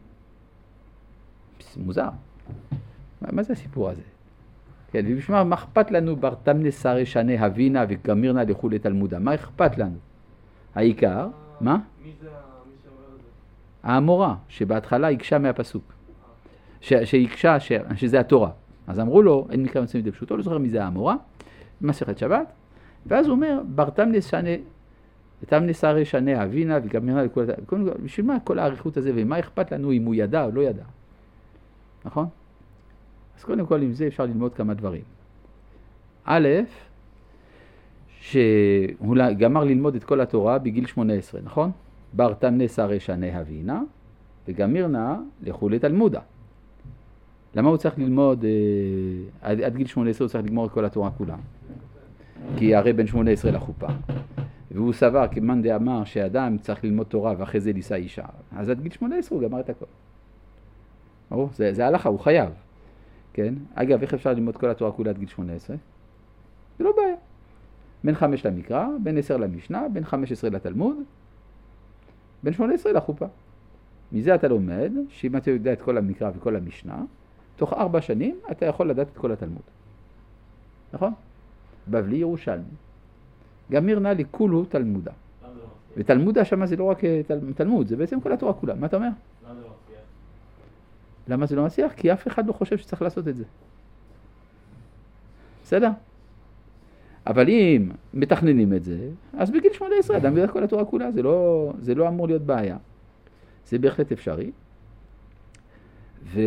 מוזר. מה, מה זה הסיפור הזה? כן, ובשמה, מה אכפת לנו בר תמנה שרי שני הבינה וגמירנה לכולי תלמודה? מה אכפת לנו? העיקר, מה? מי זה מי שאומר את זה? האמורה, שבהתחלה הקשה מהפסוק. שהקשה, ש... שזה התורה. אז אמרו לו, אין מקרא יוצא מידי פשוטו, לא זוכר מי זה האמורה, במסכת שבת, ואז הוא אומר, בר תמנה שני, תמנה שרי שני הבינה וגמירנה לכולי תלמודה. בשביל מה כל העריכות הזה, ומה אכפת לנו אם הוא ידע או לא ידע? נכון? אז קודם כל עם זה אפשר ללמוד כמה דברים. א', שהוא גמר ללמוד את כל התורה בגיל שמונה עשרה, נכון? בר תמנה שרי שני הבינה וגמירנה לכולי תלמודה. למה הוא צריך ללמוד, עד, עד גיל שמונה עשרה הוא צריך לגמור את כל התורה כולה? כי הרי בין שמונה עשרה לחופה. והוא סבר, כמאן דאמר שאדם צריך ללמוד תורה ואחרי זה לישא אישה. אז עד גיל שמונה עשרה הוא גמר את הכל. ברור, זה, זה הלכה, הוא חייב. כן? אגב, איך אפשר ללמוד כל התורה כולה עד גיל שמונה עשרה? זה לא בעיה. בין חמש למקרא, בין עשר למשנה, בין חמש עשרה לתלמוד, בין שמונה עשרה לחופה. מזה אתה לומד, שאם אתה יודע את כל המקרא וכל המשנה, תוך ארבע שנים אתה יכול לדעת את כל התלמוד. נכון? בבלי ירושלמי. גמירנה לכולו תלמודה. ותלמודה שמה זה לא רק תלמוד, זה בעצם כל התורה כולה. מה אתה אומר? למה זה לא מצליח? למה זה לא מצליח? כי אף אחד לא חושב שצריך לעשות את זה. בסדר? אבל אם מתכננים את זה, אז בגיל שמונה עשרה אדם יודע כל התורה כולה, זה לא, זה לא אמור להיות בעיה. זה בהחלט אפשרי. ו,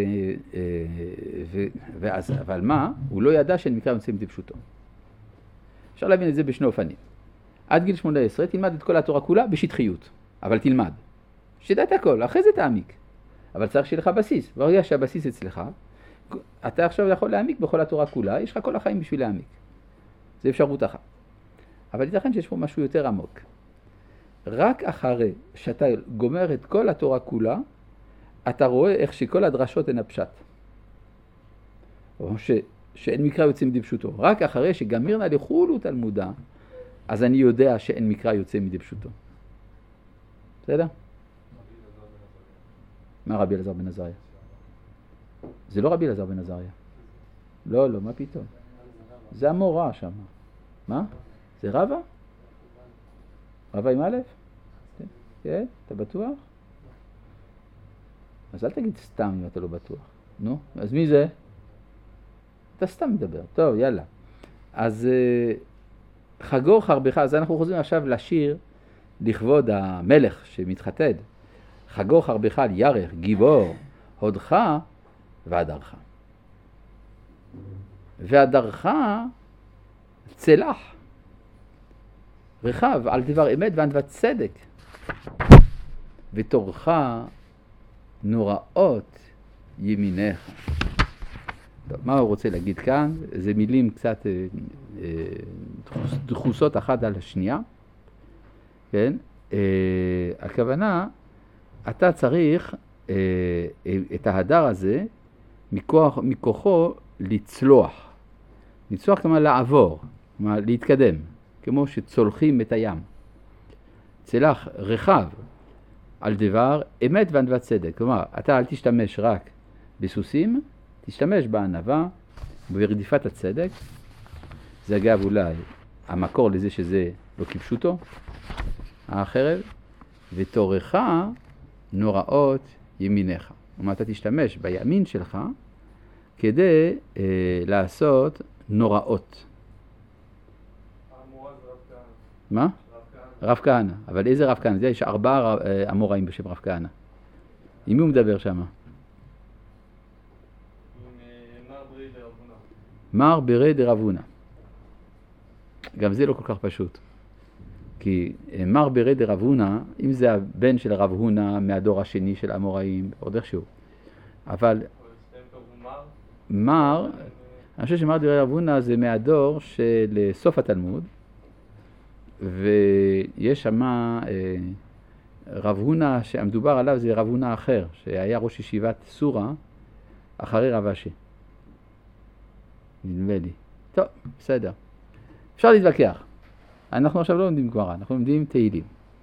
ו, ואז, אבל מה? הוא לא ידע שאין מקרא יוצא מידי פשוטו. אפשר להבין את זה בשני אופנים. עד גיל שמונה עשרה תלמד את כל התורה כולה בשטחיות, אבל תלמד. שתדע את הכל, אחרי זה תעמיק. אבל צריך שיהיה לך בסיס. ברגע שהבסיס אצלך, אתה עכשיו יכול להעמיק בכל התורה כולה, יש לך כל החיים בשביל להעמיק. זה אפשרות אחת. אבל ייתכן שיש פה משהו יותר עמוק. רק אחרי שאתה גומר את כל התורה כולה, אתה רואה איך שכל הדרשות הן הפשט. או ש, שאין מקרא יוצא מידי פשוטו. רק אחרי שגמירנה לכולו תלמודה, אז אני יודע שאין מקרא יוצא מידי פשוטו. בסדר? מה רבי אלעזר בן עזריה? זה לא רבי אלעזר בן עזריה. לא, לא, מה פתאום? זה המורה שם. מה? זה רבא? רבא עם א'? כן? אתה בטוח? אז אל תגיד סתם אם אתה לא בטוח. נו, אז מי זה? אתה סתם מדבר. טוב, יאללה. אז חגור חרבך, אז אנחנו חוזרים עכשיו לשיר לכבוד המלך שמתחתד. חגור חרבך על ירך, גיבור, הודך והדרך. והדרך צלח, רחב על דבר אמת וענוות צדק. ותורך נוראות ימיניך. טוב, מה הוא רוצה להגיד כאן? זה מילים קצת אה, אה, דחוסות אחת על השנייה. כן? אה, הכוונה, אתה צריך אה, את ההדר הזה מכוח, מכוחו לצלוח. לצלוח כלומר לעבור, כלומר להתקדם, כמו שצולחים את הים. צלח רחב על דבר אמת וענוות צדק. כלומר, אתה אל תשתמש רק בסוסים, תשתמש בענווה, ברדיפת הצדק. זה אגב אולי המקור לזה שזה לא כפשוטו, החרב. ותורך נוראות ימיניך. כלומר, אתה תשתמש בימין שלך כדי אה, לעשות נוראות. האמורא זה רב כהנא. מה? רב כהנא. רב כהנא. אבל איזה רב כהנא? יש ארבעה אה, אמוראים בשם רב כהנא. עם מי הוא מדבר שם? עם אה, מר ברי דרבונה. מר ברי דרבונה. גם זה לא כל כך פשוט. כי אה, מר ברי דרבונה, אם זה הבן של רב הונא מהדור השני של אמוראים, עוד איכשהו. אבל אבל שתיים קראו מר. מר, אני חושב שמר ברי דרבונה זה מהדור של סוף התלמוד, ויש שם אה, רב הונא שהמדובר עליו זה רב הונא אחר, שהיה ראש ישיבת סורה אחרי רב אשי. נדמה לי. טוב, בסדר. אפשר להתווכח. אנחנו עכשיו לא לומדים גמרא, אנחנו לומדים תהילים.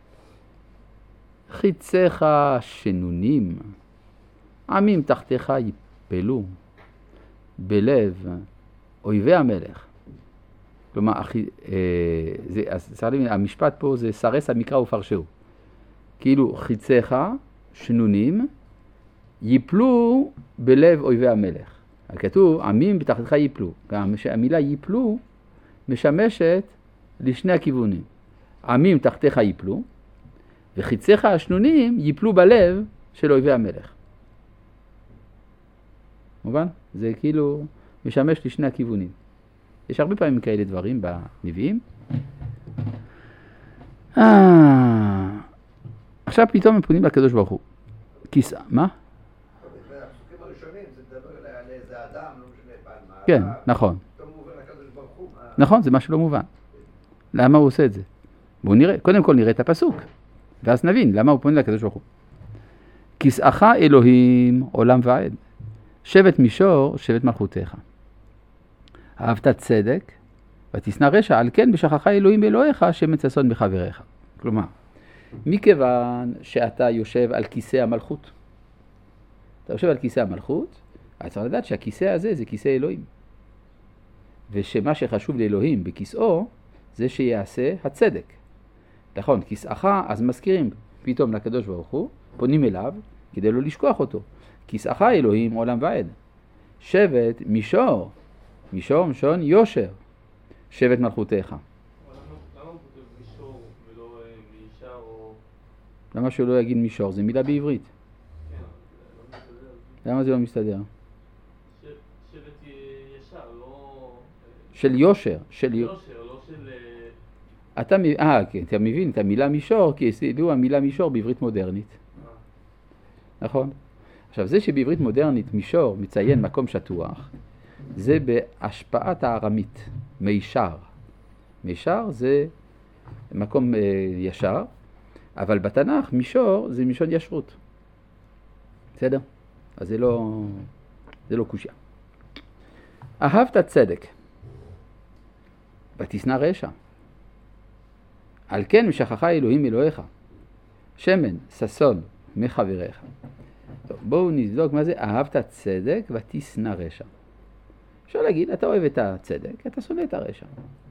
חיציך שנונים, עמים תחתיך יפלו, בלב אויבי המלך. כלומר, אה, זה, אז, המשפט פה זה סרס המקרא ופרשהו. כאילו חיציך שנונים יפלו בלב אויבי המלך. כתוב עמים בתחתיך יפלו. גם המילה יפלו משמשת לשני הכיוונים. עמים תחתיך יפלו, וחיציך השנונים יפלו בלב של אויבי המלך. מובן? זה כאילו משמש לשני הכיוונים. יש הרבה פעמים כאלה דברים בנביאים. אה... עכשיו פתאום הם פונים לקדוש ברוך הוא. כיס... מה? הפסוקים הראשונים זה מדבר על איזה אדם, לא משנה פעם מה. כן, נכון. לא מובן לקדוש ברוך הוא. נכון, זה משהו לא מובן. למה הוא עושה את זה? בואו נראה, קודם כל נראה את הפסוק, ואז נבין למה הוא פונה לקדוש ברוך הוא. כיסאך אלוהים עולם ועד, שבט מישור, שבט מלכותך. אהבת צדק, ותשנא רשע, על כן בשכחה אלוהים באלוהיך, שמן ששון בחבריך. כלומר, מכיוון שאתה יושב על כיסא המלכות, אתה יושב על כיסא המלכות, אתה צריך לדעת שהכיסא הזה זה כיסא אלוהים. ושמה שחשוב לאלוהים בכיסאו, זה שיעשה הצדק. נכון, כיסאך, אז מזכירים פתאום לקדוש ברוך הוא, פונים אליו כדי לא לשכוח אותו. כיסאך אלוהים עולם ועד. שבט מישור, מישור משון יושר, שבט מלכותך. למה הוא כותב מישור ולא מישר או... למה שהוא לא יגיד מישור? זה מילה בעברית. כן, לא מסתדר. למה זה לא מסתדר? ש- שבט ישר, לא... של יושר, של יושר. יושר, לא של... אתה, מ- אה, כן, אתה מבין את המילה מישור, כי זו המילה מישור בעברית מודרנית. אה. נכון? עכשיו, זה שבעברית מודרנית מישור מציין מקום שטוח, זה בהשפעת הארמית, מישר. מישר זה מקום אה, ישר, אבל בתנ"ך מישור זה מישון ישרות. בסדר? אז זה לא, זה לא קושיה. אהבת צדק, ותשנא רשע. על כן משכחה אלוהים אלוהיך, שמן ששון מחבריך. טוב, בואו נבדוק מה זה אהבת צדק ותשנא רשע. אפשר להגיד, אתה אוהב את הצדק, אתה שונא את הרשע.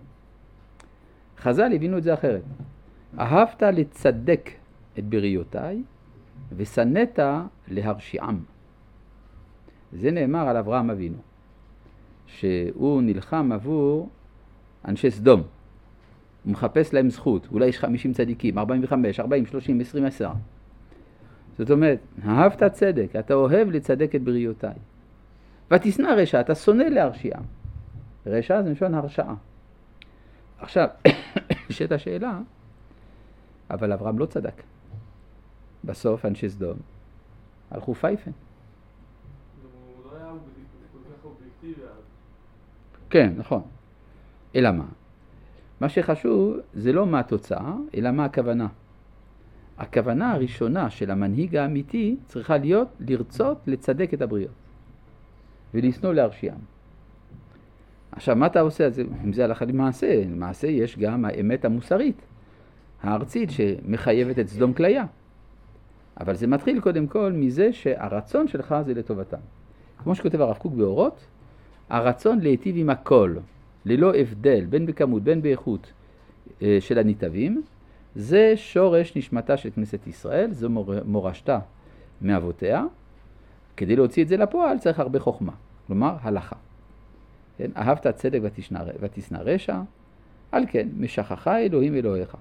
חז"ל הבינו את זה אחרת. אהבת לצדק את בריותיי, ושנאת להרשיעם. זה נאמר על אברהם אבינו, שהוא נלחם עבור אנשי סדום. הוא מחפש להם זכות, אולי יש חמישים צדיקים, ארבעים וחמש, ארבעים, שלושים, עשרים, עשר. זאת אומרת, אהבת צדק, אתה אוהב לצדק את בריאותיי. ותשנא רשע, אתה שונא להרשיעם. רשע זה משון הרשעה. עכשיו, נשאלת השאלה, אבל אברהם לא צדק. בסוף אנשי סדום הלכו פייפן. הוא לא היה כל כך אובייקטיבי אז. כן, נכון. אלא מה? מה שחשוב זה לא מה התוצאה, אלא מה הכוונה. הכוונה הראשונה של המנהיג האמיתי צריכה להיות לרצות לצדק את הבריות. ולשנוא להרשיעם. עכשיו, מה אתה עושה? אם זה הלכה למעשה, למעשה יש גם האמת המוסרית, הארצית שמחייבת את סדום כליה. אבל זה מתחיל קודם כל מזה שהרצון שלך זה לטובתם. כמו שכותב הרב קוק באורות, הרצון להיטיב עם הכל, ללא הבדל, בין בכמות, בין באיכות של הניטבים, זה שורש נשמתה של כנסת ישראל, זו מורשתה מאבותיה. כדי להוציא את זה לפועל צריך הרבה חוכמה, כלומר הלכה. כן? אהבת צדק ותשנא רשע, על כן משכחה אלוהים אלוהיך.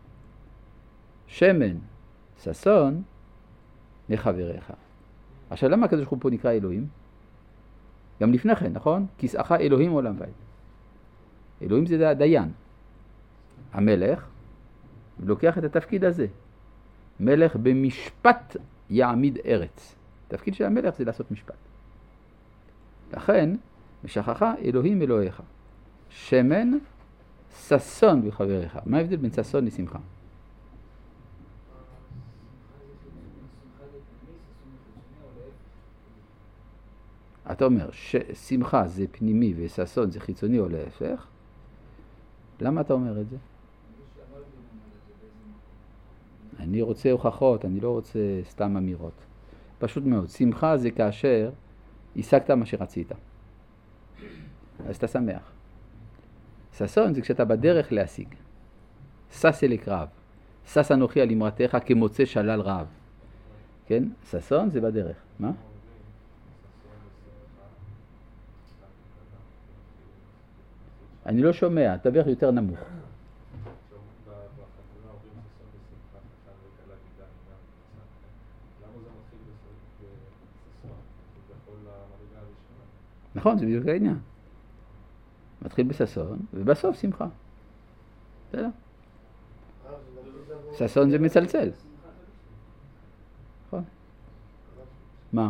שמן, ששון, לחבריך. עכשיו למה הקדוש ברוך הוא פה נקרא אלוהים? גם לפני כן, נכון? כיסאך אלוהים עולם ועד. אלוהים זה הדיין. המלך לוקח את התפקיד הזה. מלך במשפט יעמיד ארץ. התפקיד של המלך זה לעשות משפט. לכן, משכחה אלוהים אלוהיך. שמן, ששון בחבריך. מה ההבדל בין ששון לשמחה? אתה אומר, שמחה זה פנימי וששון זה חיצוני או להפך. למה אתה אומר את זה? אני רוצה הוכחות, אני לא רוצה סתם אמירות. פשוט מאוד, שמחה זה כאשר השגת מה שרצית. אז אתה שמח. ששון זה כשאתה בדרך להשיג. שש אלי קרב. שש אנוכי על אמרתך כמוצא שלל רעב. כן? ששון זה בדרך. מה? אני לא שומע, תדבר יותר נמוך. נכון, זה בדיוק העניין. מתחיל בששון, ובסוף שמחה. בסדר? ששון זה מצלצל. נכון. מה?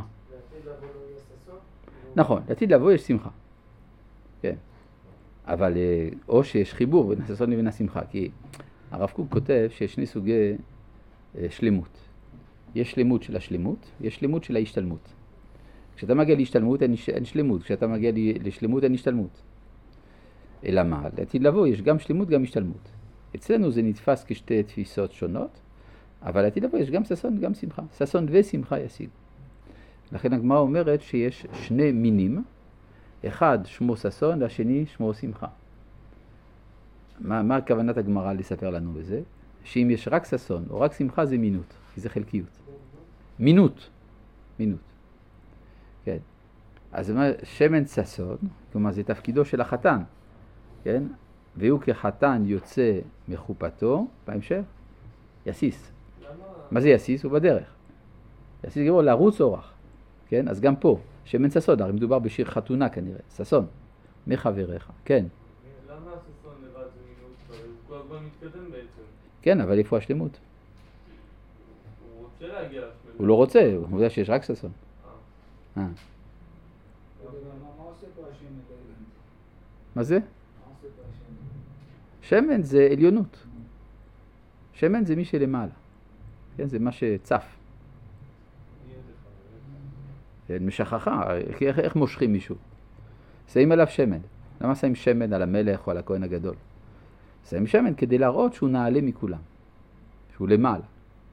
נכון, לעתיד לבוא יש שמחה. כן. אבל או שיש חיבור בין הששון לבין השמחה, כי הרב קוק כותב שיש שני סוגי שלמות. יש שלמות של השלמות, יש שלמות של ההשתלמות. כשאתה מגיע להשתלמות אין, אין שלמות, כשאתה מגיע לשלמות אין השתלמות. אלא מה? לעתיד לבוא יש גם שלמות גם השתלמות. אצלנו זה נתפס כשתי תפיסות שונות, אבל לעתיד לבוא יש גם ששון גם שמחה. ששון ושמחה ישיג. לכן הגמרא אומרת שיש שני מינים, אחד שמו ששון והשני שמו שמחה. מה, מה הכוונת הגמרא לספר לנו בזה? שאם יש רק ששון או רק שמחה זה מינות, כי זה חלקיות. מינות. מינות. כן. אז מה, שמן ששון, כלומר זה תפקידו של החתן, כן? והוא כחתן יוצא מחופתו, בהמשך, יסיס. למה? מה זה יסיס? הוא בדרך. יסיס גמור לרוץ אורח, כן? אז גם פה, שמן ששון, הרי מדובר בשיר חתונה כנראה, ששון, מחבריך, כן. למה הששון לבד זה מינות? הוא כל הזמן מתקדם בעצם. כן, אבל איפה השלמות? הוא רוצה להגיע לשלמות. הוא לא רוצה, הוא יודע שיש רק ששון. אה. מה עושה פה השם אלוהים? מה זה? מה עושה פה השם? שמן זה עליונות. שמן זה מי שלמעלה. כן, זה מה שצף. משכחה, איך, איך מושכים מישהו? שמים עליו שמן. למה שמים שמן על המלך או על הכהן הגדול? שמים שמן כדי להראות שהוא נעלה מכולם. שהוא למעלה.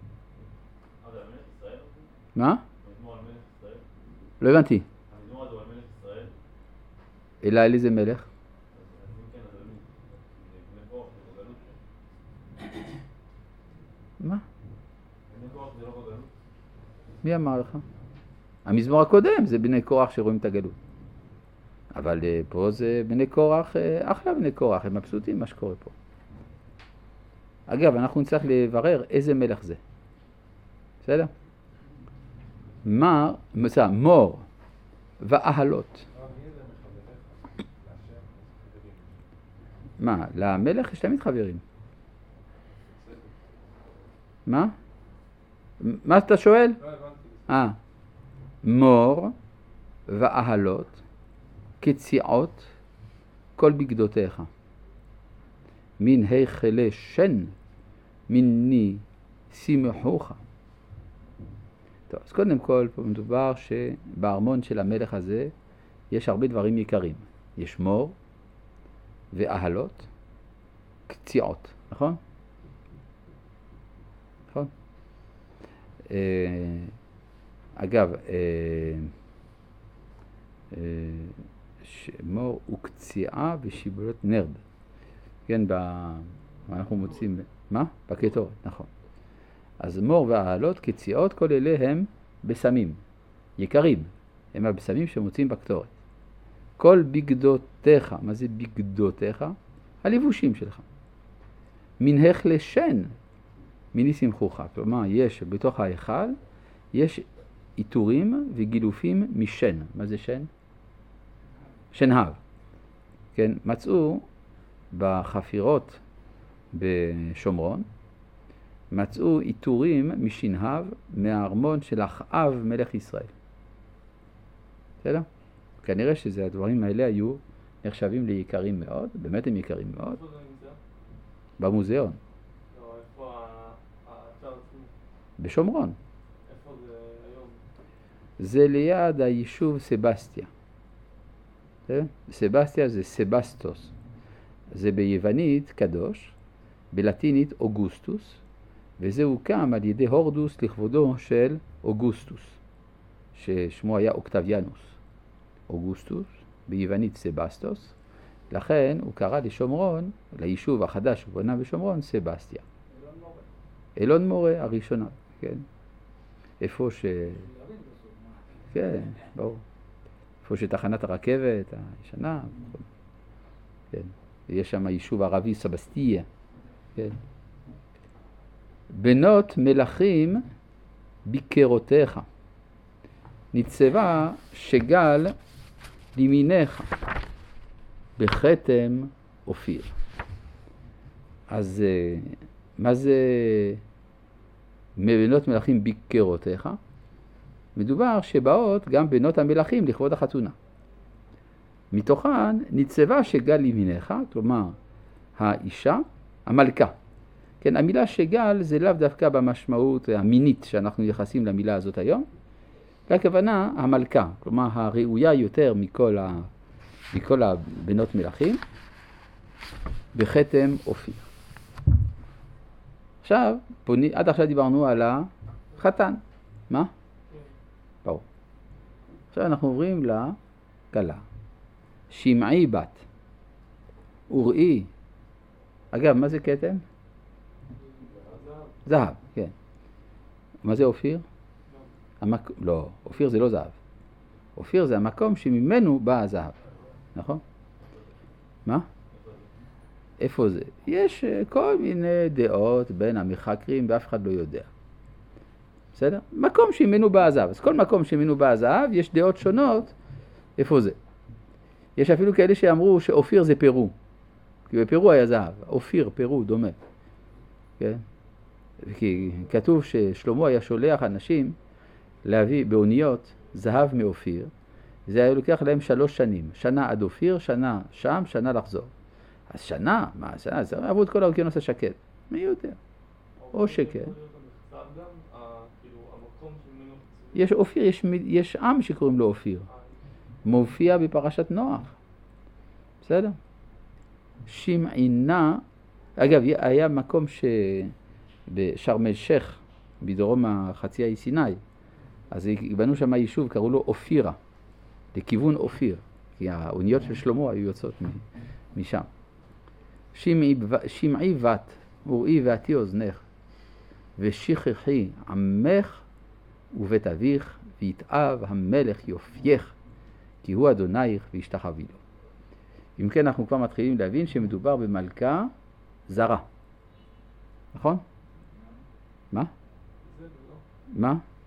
מה? לא הבנתי. אלא אל איזה מלך? מה? מי אמר לך? המזמור הקודם זה בני קורח שרואים את הגלות. אבל פה זה בני קורח, אחלה בני קורח, הם מבסוטים מה שקורה פה. אגב, אנחנו נצטרך לברר איזה מלך זה. בסדר? מר, מצא, מור ואהלות. מה, למלך יש תמיד חברים. מה? מה אתה שואל? לא הבנתי. אה, מור ואהלות, קציעות, כל בגדותיך. מן היכלי שן, מיני שימחוך. טוב, אז קודם כל, פה מדובר שבארמון של המלך הזה יש הרבה דברים יקרים. יש מור ואהלות, קציעות, נכון? נכון? אה, אגב, אה, אה, מור וקציעה ושיבולות נרד. כן, ב... אנחנו מוצאים... מה? בקטורת, נכון. אז מור והאהלות, קציעות, כל אלה הם בסמים, יקרים. הם הבשמים שמוצאים בקטורת. כל בגדותיך, מה זה בגדותיך? הלבושים שלך. מנהך לשן, מיני שמחוך. כלומר, יש בתוך ההיכל, יש עיטורים וגילופים משן. מה זה שן? שנהב. כן, מצאו בחפירות בשומרון, מצאו עיטורים משנהב מהארמון של אחאב מלך ישראל. בסדר? כנראה שזה הדברים האלה היו נחשבים ליקרים מאוד, באמת הם יקרים מאוד. איפה זה נמצא? במוזיאון, לא, איפה ה- האתר עצמו? בשומרון. איפה זה היום? זה ליד היישוב סבסטיה. בסדר? סבסטיה זה סבסטוס. זה ביוונית קדוש, בלטינית אוגוסטוס, וזה הוקם על ידי הורדוס לכבודו של אוגוסטוס, ששמו היה אוקטביאנוס. אוגוסטוס, ביוונית סבסטוס, לכן הוא קרא לשומרון, ליישוב החדש שהוא בנה בשומרון, סבסטיה. אלון מורה. אלון מורה הראשונה, כן. איפה ש... יבין בסוף, מה? כן, ברור. איפה שתחנת הרכבת הישנה, כן. יש שם יישוב ערבי סבסטיה, כן. בנות מלכים ביקרותיך, ניצבה שגל לימינך בכתם אופיר. אז מה זה בנות מלכים ביקרותיך? מדובר שבאות גם בנות המלכים לכבוד החתונה. מתוכן ניצבה שגל לימינך, כלומר האישה, המלכה. כן, המילה שגל זה לאו דווקא במשמעות המינית שאנחנו יחסים למילה הזאת היום, הכוונה המלכה, כלומר הראויה יותר מכל, ה... מכל הבנות מלכים, בכתם אופיר. עכשיו, פוני... עד עכשיו דיברנו על החתן. מה? ברור. עכשיו אנחנו עוברים לכלה. שמעי בת, אוראי. אגב, מה זה כתם? זהב, כן. מה זה אופיר? המק... לא, אופיר זה לא זהב. אופיר זה המקום שממנו בא הזהב, נכון? מה? איפה זה? יש כל מיני דעות בין המחקרים ואף אחד לא יודע. בסדר? מקום שממנו בא הזהב. אז כל מקום שממנו בא הזהב יש דעות שונות איפה זה. יש אפילו כאלה שאמרו שאופיר זה פרו. כי בפרו היה זהב. אופיר, פרו, דומה. כן? כי כתוב ששלמה היה שולח אנשים להביא באוניות זהב מאופיר. זה היה לוקח להם שלוש שנים. שנה עד אופיר, שנה שם, שנה לחזור. אז שנה, מה, שנה, זה עברו את כל האוקיינוס השקט. מי יודע? או שכן. יש אופיר, יש, יש עם שקוראים לו אופיר. מופיע בפרשת נוח. בסדר? שמעינה, אגב, היה מקום שבשרם אל שייח, בדרום החצי האי סיני, אז בנו שם יישוב, קראו לו אופירה, לכיוון אופיר, כי האוניות של שלמה היו יוצאות משם. שמעי, שמעי בת, אוראי ואתי אוזנך, ושכחי עמך ובית אביך, ויתאב המלך יופייך, כי הוא אדונייך וישתחווי לו. אם כן, אנחנו כבר מתחילים להבין שמדובר במלכה זרה. נכון? מה? מה?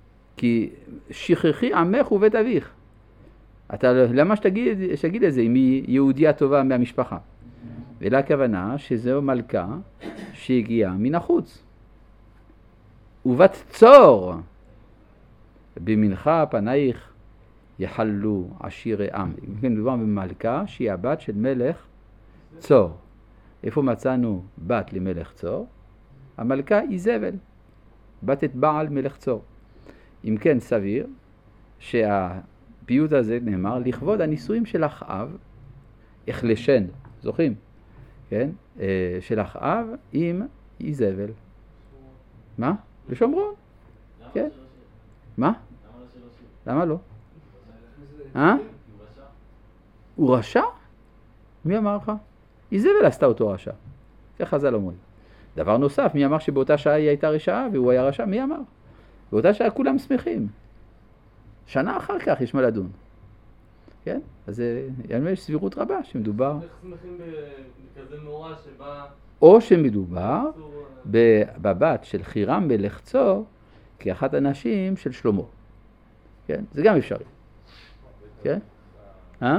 כי שכחי עמך ובית אביך. אתה, למה שתגיד, שתגיד את זה אם היא יהודיה טובה מהמשפחה? ולא הכוונה שזו מלכה שהגיעה מן החוץ. ובת צור, במנחה פנייך יחלו עשירי עם. כן, מדובר במלכה שהיא הבת של מלך צור. איפה מצאנו בת למלך צור? המלכה איזבל, בת את בעל מלך צור. אם כן, סביר שהפיוט הזה נאמר לכבוד הנישואים של אחאב, החלשן, זוכרים? כן? של אחאב עם איזבל. מה? לשומרון. כן. מה? למה לא? אה? הוא רשע? מי אמר לך? איזבל עשתה אותו רשע. זה חז"ל אומרים. דבר נוסף, מי אמר שבאותה שעה היא הייתה רשעה והוא היה רשע? מי אמר? באותה שעה כולם שמחים. שנה אחר כך יש מה לדון. כן? אז יש סבירות רבה שמדובר. איך שמחים בכזה מאורע שבא... או שמדובר בבת של חירם מלך צור כאחת הנשים של שלמה. כן? זה גם אפשרי. כן? אה?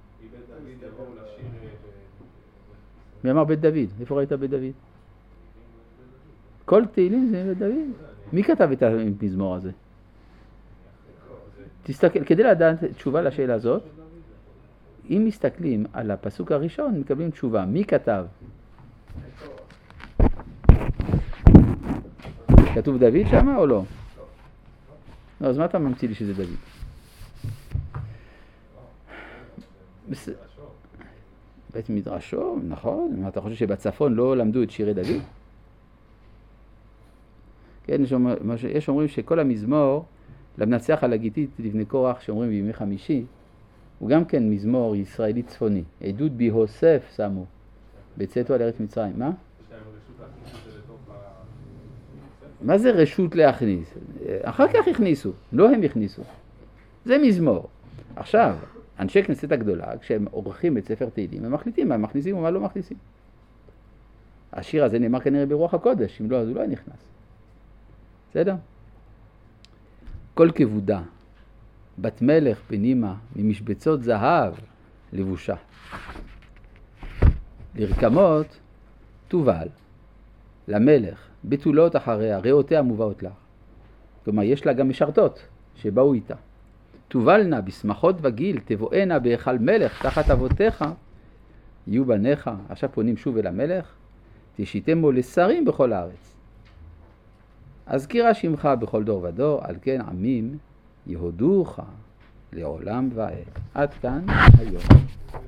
מי אמר בית דוד? איפה ראית בית דוד? כל תהילים זה בית דוד. מי כתב את המזמור הזה? תסתכל, כדי לדעת תשובה לשאלה הזאת, אם מסתכלים על הפסוק הראשון, מקבלים תשובה. מי כתב? כתוב דוד שמה או לא? לא, אז מה אתה ממציא לי שזה דוד? בית מדרשו, נכון? מה אתה חושב שבצפון לא למדו את שירי דוד? כן, יש אומרים שכל המזמור, למנצח הלגיטית לבני קורח שאומרים בימי חמישי, הוא גם כן מזמור ישראלי צפוני. עדות בהוסף שמו, בצאתו על ארץ מצרים. מה? מה זה רשות להכניס? אחר כך הכניסו, לא הם הכניסו. זה מזמור. עכשיו, אנשי כנסת הגדולה, כשהם עורכים את ספר תהילים, הם מחליטים מה הם מכניסים ומה לא מכניסים. השיר הזה נאמר כנראה ברוח הקודש, אם לא, אז הוא לא היה נכנס. בסדר? כל כבודה, בת מלך בנימה, ממשבצות זהב לבושה. לרקמות תובל, למלך, בתולות אחריה, ראותיה מובאות לך. כלומר, יש לה גם משרתות שבאו איתה. תובלנה בשמחות וגיל, תבואנה בהיכל מלך, תחת אבותיך, יהיו בניך. עכשיו פונים שוב אל המלך, תשיתם בו לשרים בכל הארץ. אזכירה שמך בכל דור ודור, על כן עמים יהודוך לעולם ועד. עד כאן היום.